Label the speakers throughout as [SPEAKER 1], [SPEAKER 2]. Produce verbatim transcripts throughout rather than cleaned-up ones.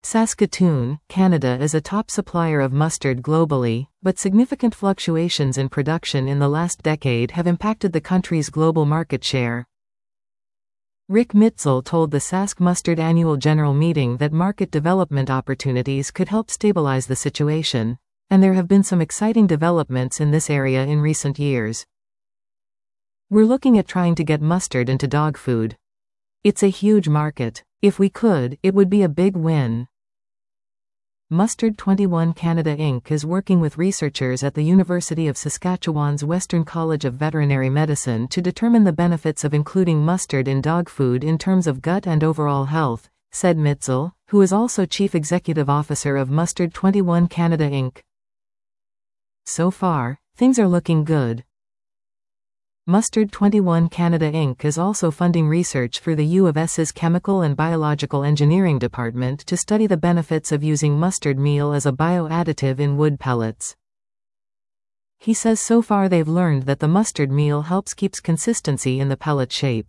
[SPEAKER 1] Saskatoon, Canada is a top supplier of mustard globally, but significant fluctuations in production in the last decade have impacted the country's global market share. Rick Mitzel told the Sask Mustard Annual General Meeting that market development opportunities could help stabilize the situation, and there have been some exciting developments in this area in recent years. We're looking at trying to get mustard into dog food. It's a huge market. If we could, it would be a big win. Mustard twenty-one Canada Incorporated is working with researchers at the University of Saskatchewan's Western College of Veterinary Medicine to determine the benefits of including mustard in dog food in terms of gut and overall health, said Mitzel, who is also Chief Executive Officer of Mustard twenty-one Canada Incorporated. So far, things are looking good. Mustard twenty-one Canada Incorporated is also funding research through the U of S's Chemical and Biological Engineering Department to study the benefits of using mustard meal as a bio-additive in wood pellets. He says so far they've learned that the mustard meal helps keeps consistency in the pellet shape.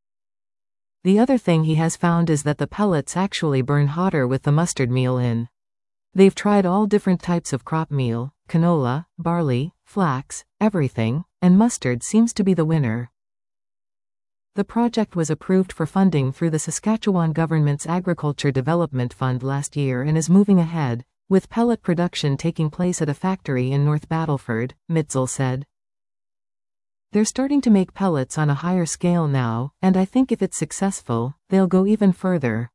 [SPEAKER 1] The other thing he has found is that the pellets actually burn hotter with the mustard meal in. They've tried all different types of crop meal, canola, barley, flax, everything, and mustard seems to be the winner. The project was approved for funding through the Saskatchewan government's Agriculture Development Fund last year and is moving ahead, with pellet production taking place at a factory in North Battleford, Mitzel said. They're starting to make pellets on a higher scale now, and I think if it's successful, they'll go even further.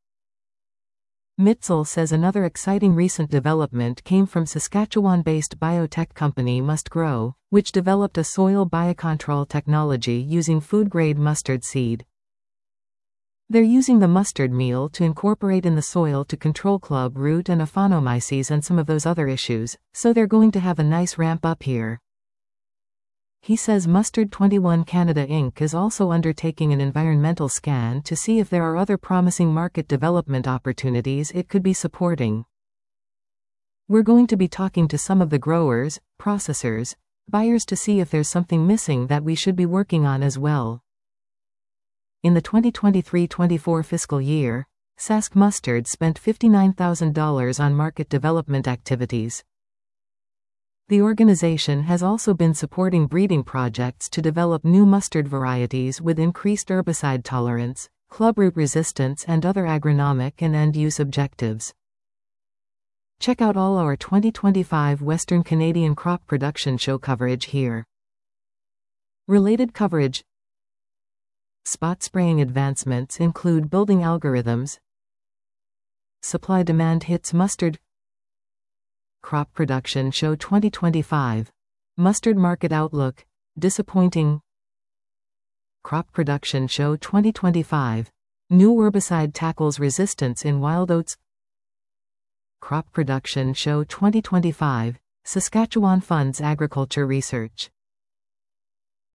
[SPEAKER 1] Mitzel says another exciting recent development came from Saskatchewan-based biotech company Must Grow, which developed a soil biocontrol technology using food-grade mustard seed. They're using the mustard meal to incorporate in the soil to control club root and aphanomyces and some of those other issues, so they're going to have a nice ramp up here. He says Mustard twenty-one Canada Incorporated is also undertaking an environmental scan to see if there are other promising market development opportunities it could be supporting. We're going to be talking to some of the growers, processors, buyers to see if there's something missing that we should be working on as well. In the twenty twenty-three twenty-four fiscal year, Sask Mustard spent fifty-nine thousand dollars on market development activities. The organization has also been supporting breeding projects to develop new mustard varieties with increased herbicide tolerance, clubroot resistance and other agronomic and end-use objectives. Check out all our twenty twenty-five Western Canadian crop production show coverage here. Related coverage. Spot spraying advancements include building algorithms. Supply-demand hits mustard. Crop Production Show twenty twenty-five. Mustard Market Outlook, disappointing. Crop Production Show twenty twenty-five. New herbicide tackles resistance in wild oats. Crop Production Show twenty twenty-five. Saskatchewan funds agriculture research.